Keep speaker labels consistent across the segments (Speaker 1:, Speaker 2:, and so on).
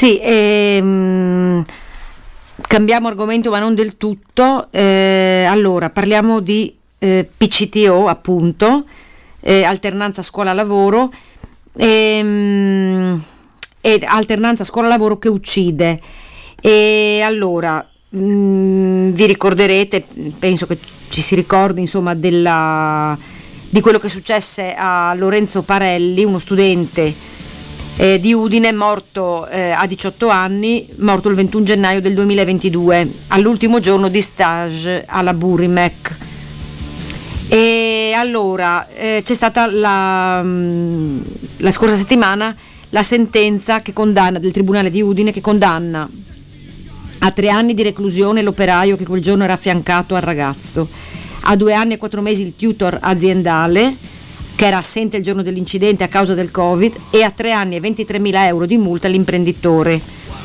Speaker 1: Sì, cambiamo argomento ma non del tutto. Allora parliamo di PCTO, appunto, alternanza scuola-lavoro, e alternanza scuola-lavoro che uccide. E allora vi ricorderete, penso che ci si ricordi, insomma, di quello che successe a Lorenzo Parelli, uno studente di Udine, morto a 18 anni, morto il 21 gennaio del 2022, all'ultimo giorno di stage alla Burimec. E allora c'è stata la scorsa settimana la sentenza che condanna del Tribunale di Udine, che condanna a 3 anni di reclusione l'operaio che quel giorno era affiancato al ragazzo, a 2 anni e 4 mesi il tutor aziendale che era assente il giorno dell'incidente a causa del Covid, e a 3 anni e 23.000 euro di multa all'imprenditore.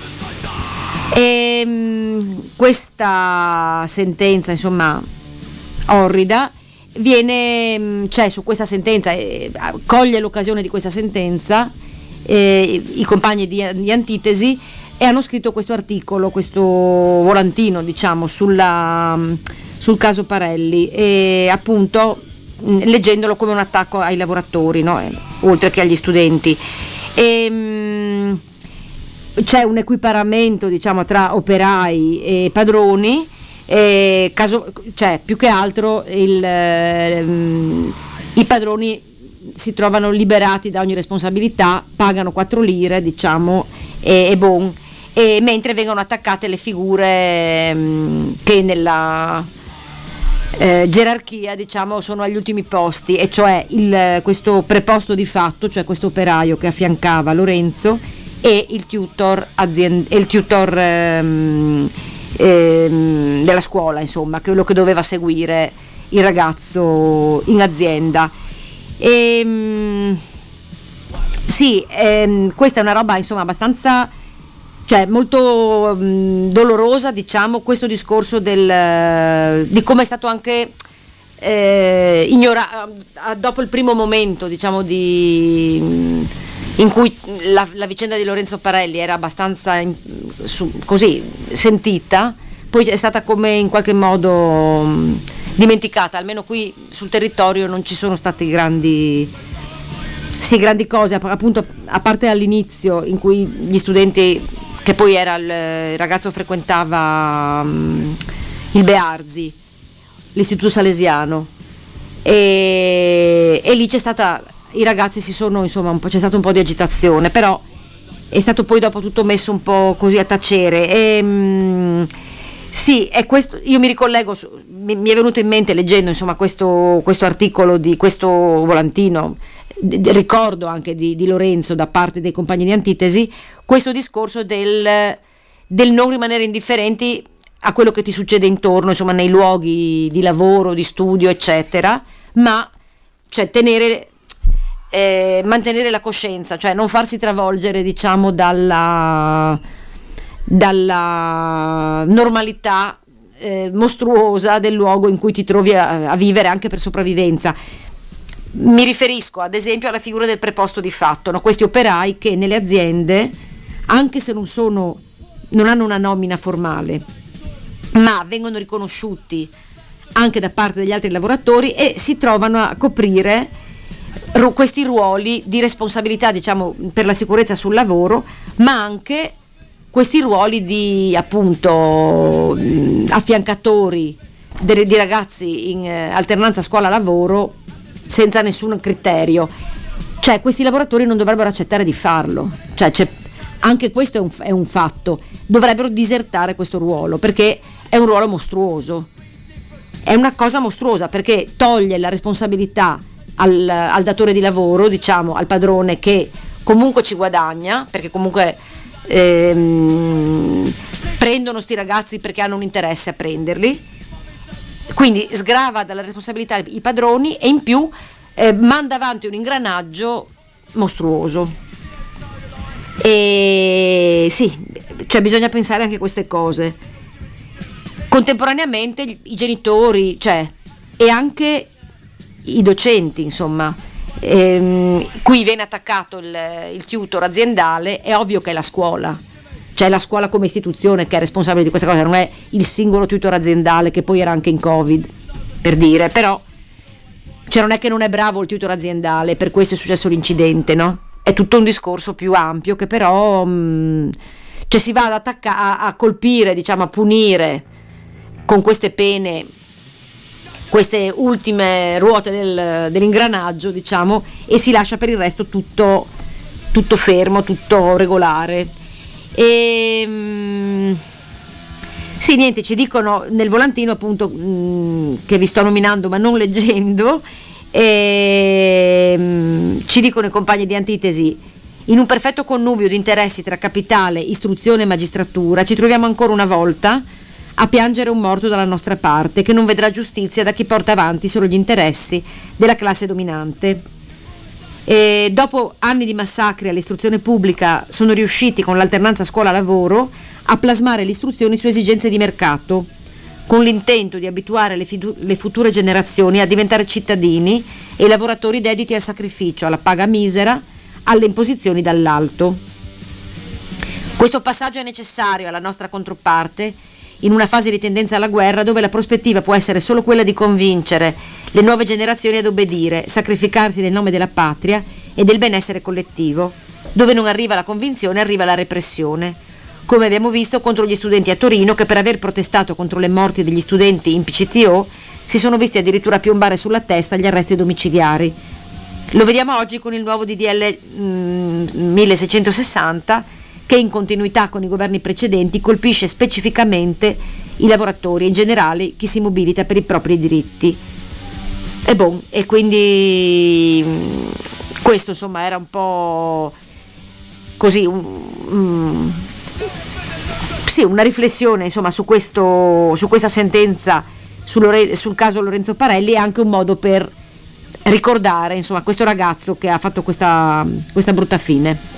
Speaker 1: Questa sentenza, insomma, orrida, cioè su questa sentenza coglie l'occasione di questa sentenza i compagni di Antitesi, e hanno scritto questo articolo, questo volantino, diciamo, sul caso Parelli, e appunto leggendolo come un attacco ai lavoratori, no? Oltre che agli studenti. C'è un equiparamento, diciamo, tra operai e padroni, cioè più che altro i padroni si trovano liberati da ogni responsabilità, pagano 4 lire, diciamo, e mentre vengono attaccate le figure che nella gerarchia, diciamo, sono agli ultimi posti, e cioè questo preposto di fatto, cioè questo operaio che affiancava Lorenzo, e il tutor della scuola, insomma, quello che doveva seguire il ragazzo in azienda. Sì, questa è una roba, insomma, abbastanza, cioè molto dolorosa, diciamo, questo discorso di come è stato anche ignorato dopo il primo momento, diciamo, in cui la vicenda di Lorenzo Parelli era abbastanza così sentita, poi è stata come in qualche modo dimenticata. Almeno qui sul territorio non ci sono state grandi cose, appunto, a parte all'inizio, in cui gli studenti, che poi il ragazzo frequentava il Bearzi, l'istituto salesiano, e lì c'è stata, i ragazzi insomma, c'è stato un po' di agitazione, però è stato poi dopo tutto messo un po' così a tacere. Sì, è questo, io mi ricollego, mi è venuto in mente leggendo, insomma, questo articolo, di questo volantino, ricordo anche di Lorenzo, da parte dei compagni di Antitesi, questo discorso del non rimanere indifferenti a quello che ti succede intorno, insomma, nei luoghi di lavoro, di studio, eccetera, ma cioè mantenere la coscienza, cioè non farsi travolgere, diciamo, dalla normalità mostruosa del luogo in cui ti trovi a vivere, anche per sopravvivenza. Mi riferisco ad esempio alla figura del preposto di fatto, no? Questi operai che nelle aziende, anche se non hanno una nomina formale, ma vengono riconosciuti anche da parte degli altri lavoratori, e si trovano a coprire questi ruoli di responsabilità, diciamo, per la sicurezza sul lavoro, ma anche questi ruoli di, appunto, affiancatori di ragazzi in alternanza scuola-lavoro senza nessun criterio. Cioè, questi lavoratori non dovrebbero accettare di farlo, cioè anche questo è un fatto, dovrebbero disertare questo ruolo, perché è un ruolo mostruoso, è una cosa mostruosa, perché toglie la responsabilità al datore di lavoro, diciamo, al padrone, che comunque ci guadagna, perché comunque prendono sti ragazzi perché hanno un interesse a prenderli, quindi sgrava dalla responsabilità i padroni, e in più manda avanti un ingranaggio mostruoso. E sì, cioè bisogna pensare anche a queste cose. Contemporaneamente i genitori, cioè, e anche i docenti, insomma, cui viene attaccato il tutor aziendale, è ovvio che è la scuola, c'è la scuola come istituzione che è responsabile di questa cosa, non è il singolo tutor aziendale che poi era anche in Covid, per dire, però cioè non è che non è bravo il tutor aziendale, per questo è successo l'incidente, no? È tutto un discorso più ampio che però cioè si va ad a colpire, diciamo, a punire con queste pene queste ultime ruote dell'ingranaggio, diciamo, e si lascia per il resto tutto fermo, tutto regolare. E sì, niente, ci dicono nel volantino appunto che vi sto nominando ma non leggendo, ci dicono i compagni di Antitesi: in un perfetto connubio di interessi tra capitale, istruzione e magistratura ci troviamo ancora una volta a piangere un morto dalla nostra parte, che non vedrà giustizia da chi porta avanti solo gli interessi della classe dominante. E dopo anni di massacri all'istruzione pubblica sono riusciti con l'alternanza scuola-lavoro a plasmare l'istruzione su esigenze di mercato, con l'intento di abituare le future generazioni a diventare cittadini e lavoratori dediti al sacrificio, alla paga misera, alle imposizioni dall'alto. Questo passaggio è necessario alla nostra controparte in una fase di tendenza alla guerra, dove la prospettiva può essere solo quella di convincere le nuove generazioni ad obbedire, sacrificarsi nel nome della patria e del benessere collettivo. Dove non arriva la convinzione, arriva la repressione, come abbiamo visto contro gli studenti a Torino, che per aver protestato contro le morti degli studenti in PCTO si sono visti addirittura piombare sulla testa gli arresti domiciliari. Lo vediamo oggi con il nuovo DDL 1660, che in continuità con i governi precedenti colpisce specificamente i lavoratori e in generale chi si mobilita per i propri diritti. E quindi questo insomma era un po' così sì, una riflessione insomma su questa sentenza sul caso Lorenzo Parelli, e anche un modo per ricordare insomma questo ragazzo che ha fatto questa brutta fine.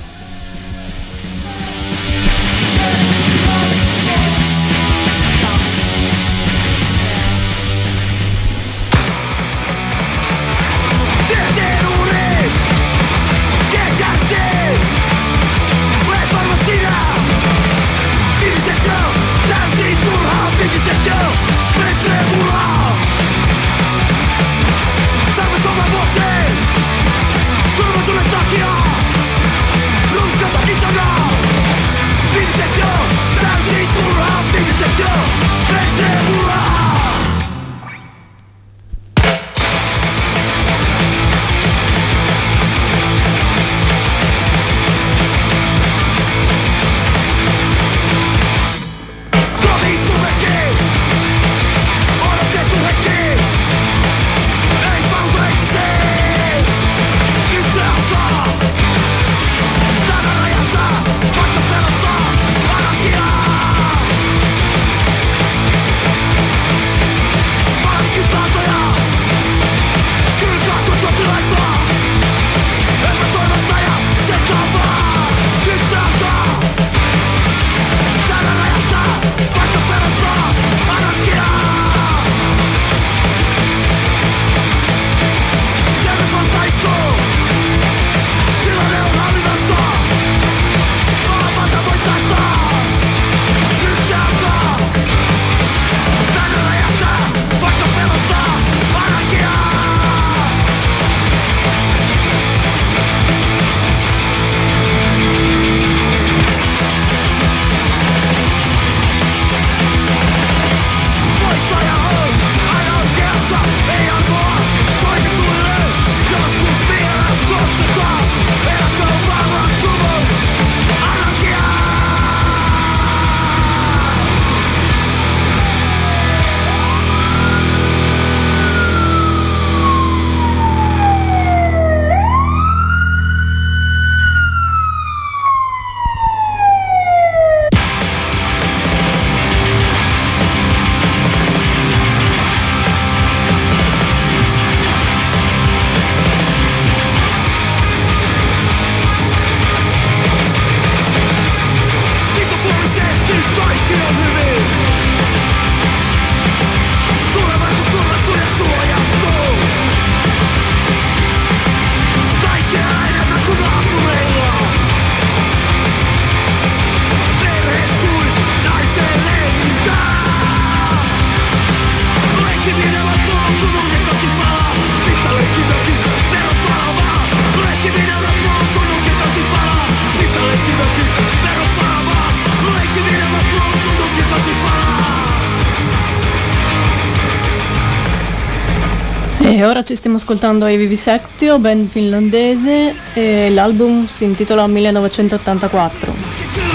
Speaker 2: E ora ci stiamo ascoltando ai Vivisectio, band finlandese, e l'album si intitola 1984.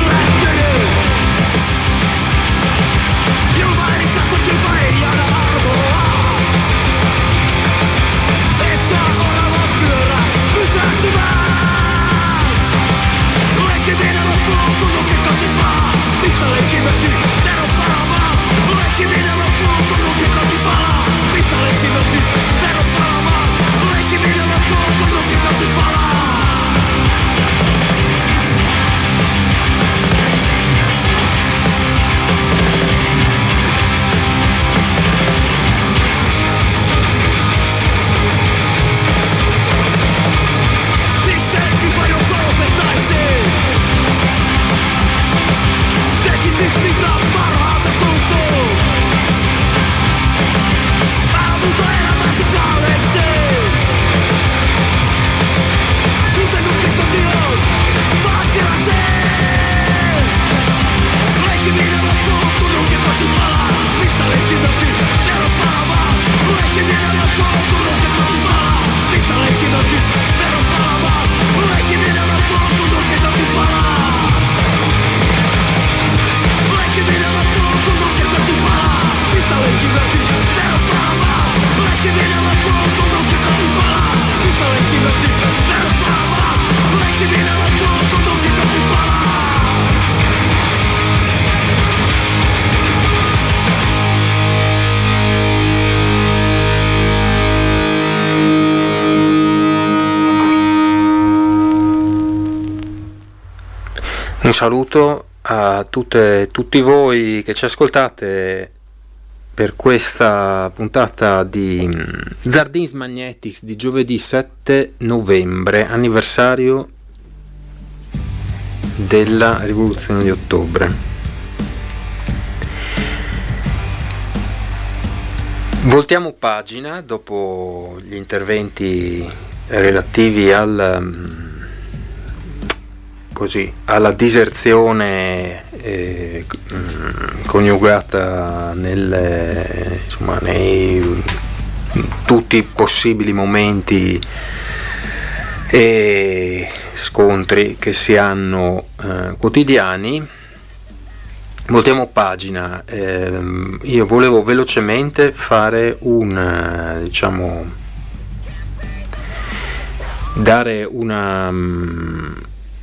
Speaker 3: Un saluto a tutti voi che ci ascoltate per questa puntata di Zardins Magnetics di giovedì 7 novembre, anniversario della rivoluzione di ottobre. Voltiamo pagina dopo gli interventi relativi alla diserzione coniugata nei tutti i possibili momenti e scontri che si hanno quotidiani. Voltiamo pagina. Io volevo velocemente fare dare una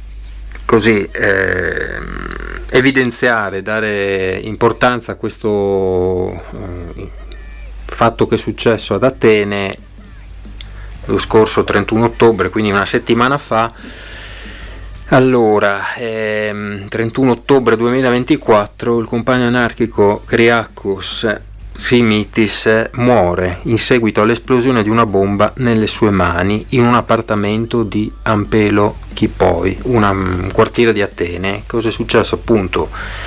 Speaker 3: evidenziare, dare importanza a questo fatto che è successo ad Atene lo scorso 31 ottobre, quindi una settimana fa. Allora, 31 ottobre 2024, il compagno anarchico Kyriakos Simitis muore in seguito all'esplosione di una bomba nelle sue mani in un appartamento di Ampelo Kipoi, un quartiere di Atene. Cosa è successo? Appunto,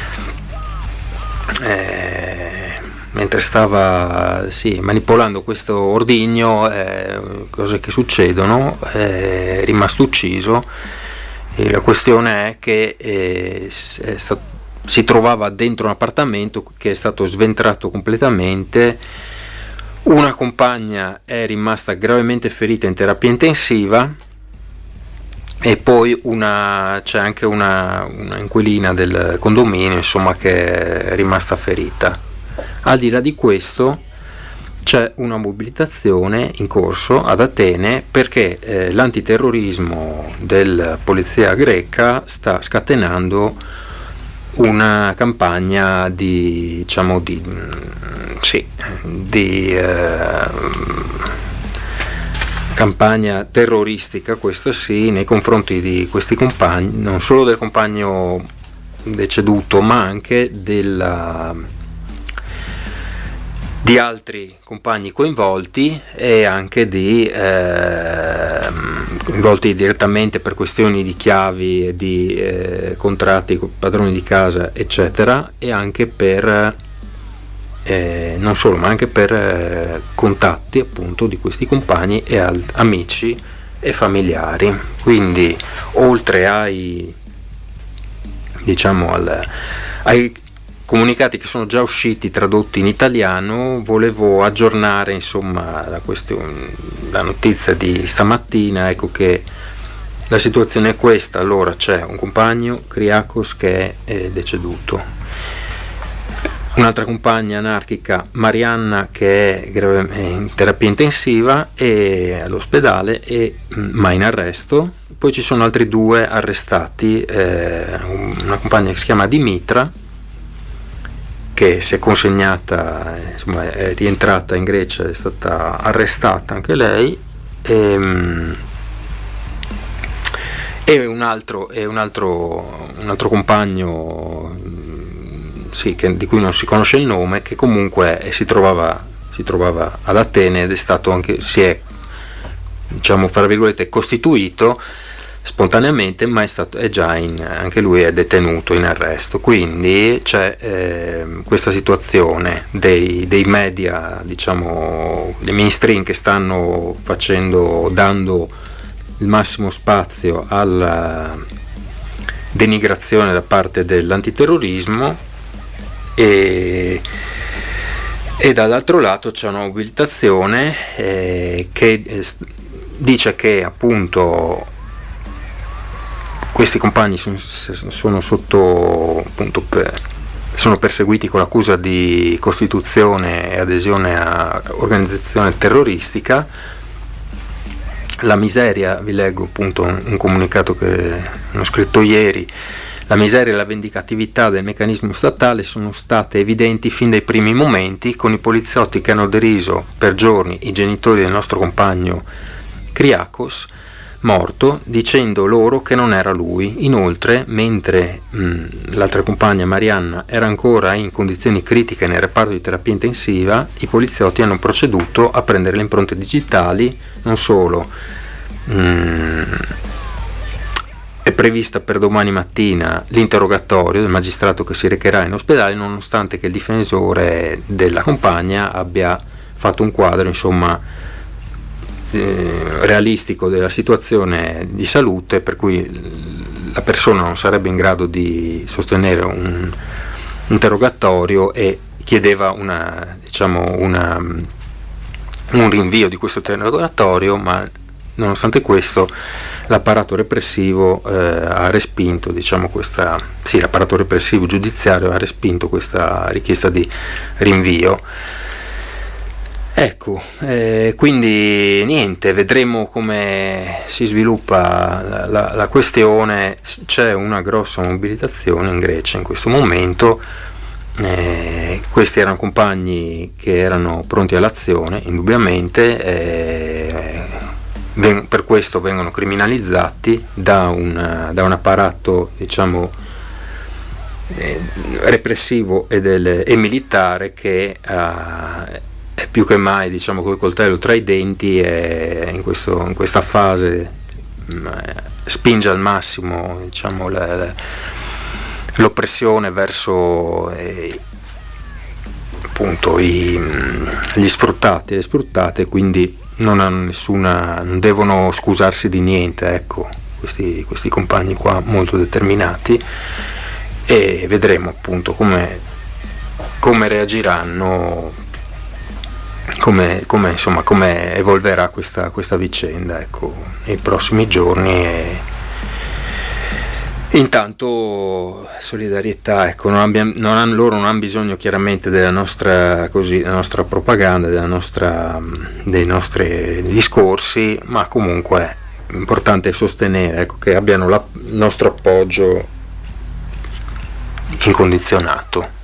Speaker 3: mentre stava manipolando questo ordigno, cose che succedono, è rimasto ucciso. E la questione è che si trovava dentro un appartamento che è stato sventrato completamente. Una compagna è rimasta gravemente ferita in terapia intensiva e poi c'è anche una inquilina del condominio, che è rimasta ferita. Al di là di questo c'è una mobilitazione in corso ad Atene perché l'antiterrorismo della polizia greca sta scatenando una campagna campagna terroristica, questo sì, nei confronti di questi compagni, non solo del compagno deceduto, ma anche di altri compagni coinvolti e anche coinvolti direttamente per questioni di chiavi e di contratti con padroni di casa, eccetera, e anche per non solo, ma anche per contatti appunto di questi compagni e amici e familiari. Quindi oltre ai comunicati che sono già usciti tradotti in italiano. Volevo aggiornare insomma la notizia di stamattina, ecco che la situazione è questa. Allora, c'è un compagno, Kyriakos, che è deceduto, un'altra compagna anarchica, Marianna, che è in terapia intensiva e all'ospedale, ma in arresto. Poi ci sono altri 2 arrestati, una compagna che si chiama Dimitra, che si è consegnata, insomma è rientrata in Grecia, è stata arrestata anche lei, e un altro compagno, sì, di cui non si conosce il nome, che comunque si trovava ad Atene ed è stato anche, si è, diciamo, fra virgolette, costituito spontaneamente, ma è già anche lui è detenuto, in arresto. Quindi c'è questa situazione dei media, diciamo, dei mainstream, che stanno dando il massimo spazio alla denigrazione da parte dell'antiterrorismo, e dall'altro lato c'è una mobilitazione che dice che appunto questi compagni sono perseguiti con l'accusa di costituzione e adesione a organizzazione terroristica. La miseria, vi leggo appunto un comunicato che hanno scritto ieri: la miseria e la vendicatività del meccanismo statale sono state evidenti fin dai primi momenti, con i poliziotti che hanno deriso per giorni i genitori del nostro compagno Kyriakos, morto, dicendo loro che non era lui. Inoltre, mentre l'altra compagna, Marianna, era ancora in condizioni critiche nel reparto di terapia intensiva, i poliziotti hanno proceduto a prendere le impronte digitali. Non solo, è prevista per domani mattina l'interrogatorio del magistrato che si recherà in ospedale, nonostante che il difensore della compagna abbia fatto un quadro, insomma, realistico della situazione di salute, per cui la persona non sarebbe in grado di sostenere un interrogatorio, e chiedeva un rinvio di questo interrogatorio, ma nonostante questo l'apparato repressivo ha respinto, diciamo, l'apparato repressivo giudiziario ha respinto questa richiesta di rinvio. Ecco, quindi niente, vedremo come si sviluppa la questione. C'è una grossa mobilitazione in Grecia in questo momento. Questi erano compagni che erano pronti all'azione, indubbiamente, per questo vengono criminalizzati da un apparato, diciamo, repressivo e militare, che è più che mai, diciamo, col coltello tra i denti, e in questa fase spinge al massimo, diciamo, l'oppressione verso appunto gli sfruttati e le sfruttate, quindi non devono scusarsi di niente, ecco, questi compagni qua molto determinati, e vedremo appunto come reagiranno, come evolverà questa vicenda, ecco, nei prossimi giorni. Intanto solidarietà, ecco, loro non hanno bisogno chiaramente della nostra propaganda, dei nostri discorsi, ma comunque è importante sostenere, ecco, che abbiano il nostro appoggio incondizionato.